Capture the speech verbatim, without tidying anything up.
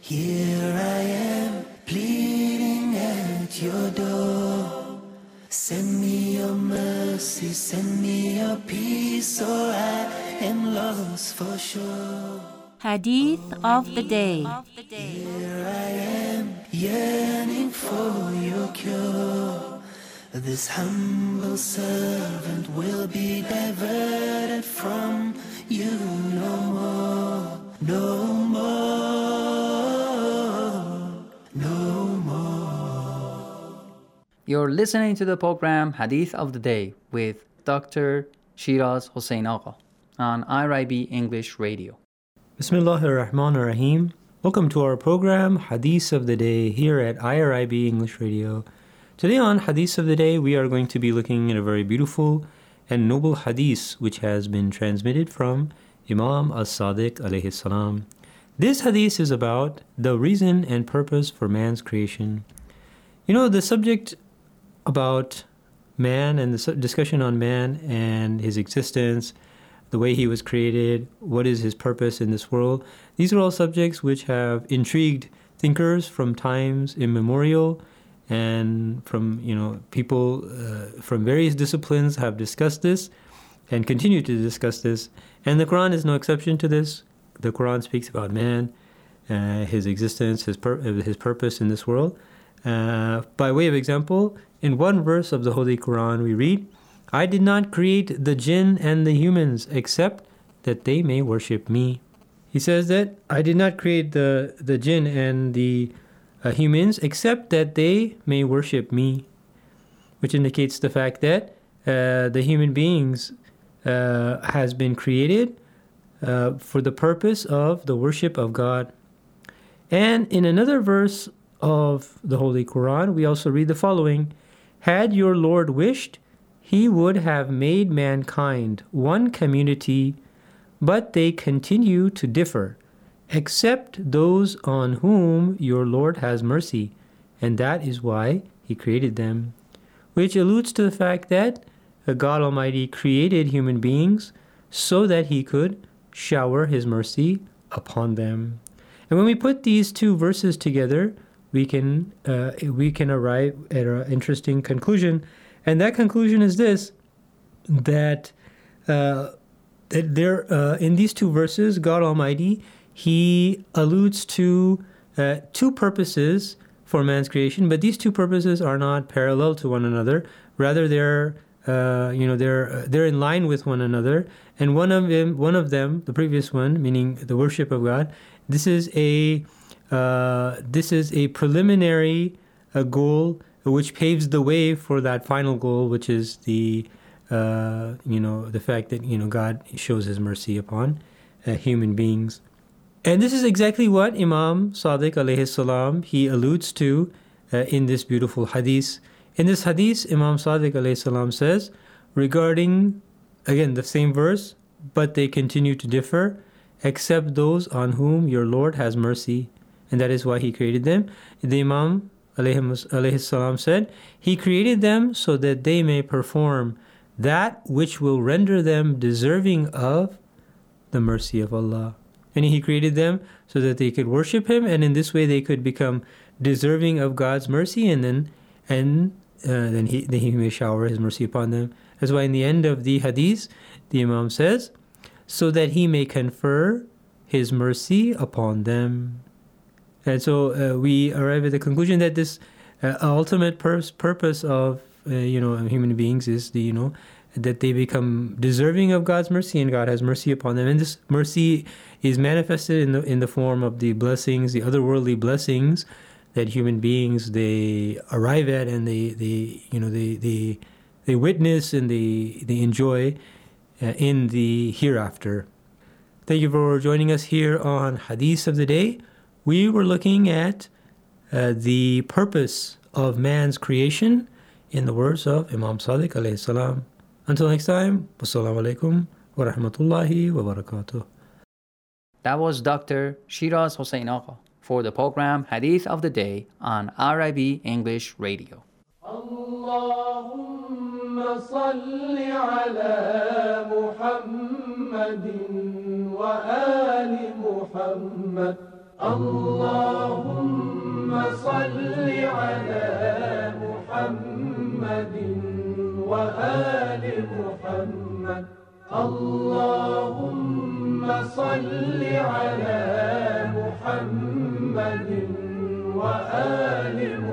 Here I am, pleading at your door. Send me your mercy, send me your peace, or I am lost for sure. Hadith of the day. Here I am, yearning for your cure. This humble servant will be diverted from you no more, no more, no more. You're listening to the program Hadith of the Day with Doctor Shiraz Hossein Agha on I R I B English Radio. Bismillahir Rahmanir Rahim. Welcome to our program Hadith of the Day here at I R I B English Radio. Today on Hadith of the Day, we are going to be looking at a very beautiful and noble hadith which has been transmitted from Imam As-Sadiq alayhi salam. This hadith is about the reason and purpose for man's creation. You know, the subject about man and the discussion on man and his existence, the way he was created, what is his purpose in this world, these are all subjects which have intrigued thinkers from times immemorial, and from, you know, people uh, from various disciplines have discussed this and continue to discuss this. And the Quran is no exception to this. The Quran speaks about man, uh, his existence, his, pur- his purpose in this world. Uh, by way of example, in one verse of the Holy Quran we read, I did not create the jinn and the humans except that they may worship me. He says that I did not create the, the jinn and the uh, humans except that they may worship me, which indicates the fact that uh, the human beings uh, has been created uh, for the purpose of the worship of God. And in another verse of the Holy Quran, we also read the following, had your Lord wished, He would have made mankind one community, but they continue to differ, except those on whom your Lord has mercy, and that is why He created them. Which alludes to the fact that God Almighty created human beings so that He could shower His mercy upon them. And when we put these two verses together, we can uh, we can arrive at an interesting conclusion. And that conclusion is this, that, uh, that there, uh, in these two verses, God Almighty, He alludes to uh, two purposes for man's creation, but these two purposes are not parallel to one another. Rather, they're, uh, you know, they're they're in line with one another. And one of them, one of them, the previous one, meaning the worship of God, this is a uh, this is a preliminary a goal which paves the way for that final goal, which is the, uh, you know, the fact that, you know, God shows His mercy upon uh, human beings. And this is exactly what Imam Sadiq alayhi salam, he alludes to uh, in this beautiful hadith. In this hadith, Imam Sadiq alayhi salam says, regarding, again, the same verse, but they continue to differ, except those on whom your Lord has mercy, and that is why He created them. The Imam alayhi salam said, He created them so that they may perform that which will render them deserving of the mercy of Allah. And He created them so that they could worship Him, and in this way they could become deserving of God's mercy, and then and uh, then He then He may shower His mercy upon them. That's why in the end of the hadith, the Imam says, so that He may confer His mercy upon them. And so uh, we arrive at the conclusion that this uh, ultimate pur- purpose of uh, you know human beings is the you know that they become deserving of God's mercy, and God has mercy upon them. And this mercy is manifested in the in the form of the blessings, the otherworldly blessings that human beings they arrive at, and they, they you know they they they witness and they they enjoy uh, in the hereafter. Thank you for joining us here on Hadith of the Day. We were looking at uh, the purpose of man's creation in the words of Imam Sadiq alayhi salam. Until next time, wassalamu alaikum wa rahmatullahi wa barakatuh. That was Doctor Shiraz Hossein Agha for the program Hadith of the Day on I R I B English Radio. Allahumma salli ala Muhammadin wa ali Muhammad. اللهم صل على محمد وآل محمد اللهم صل على محمد وآل محمد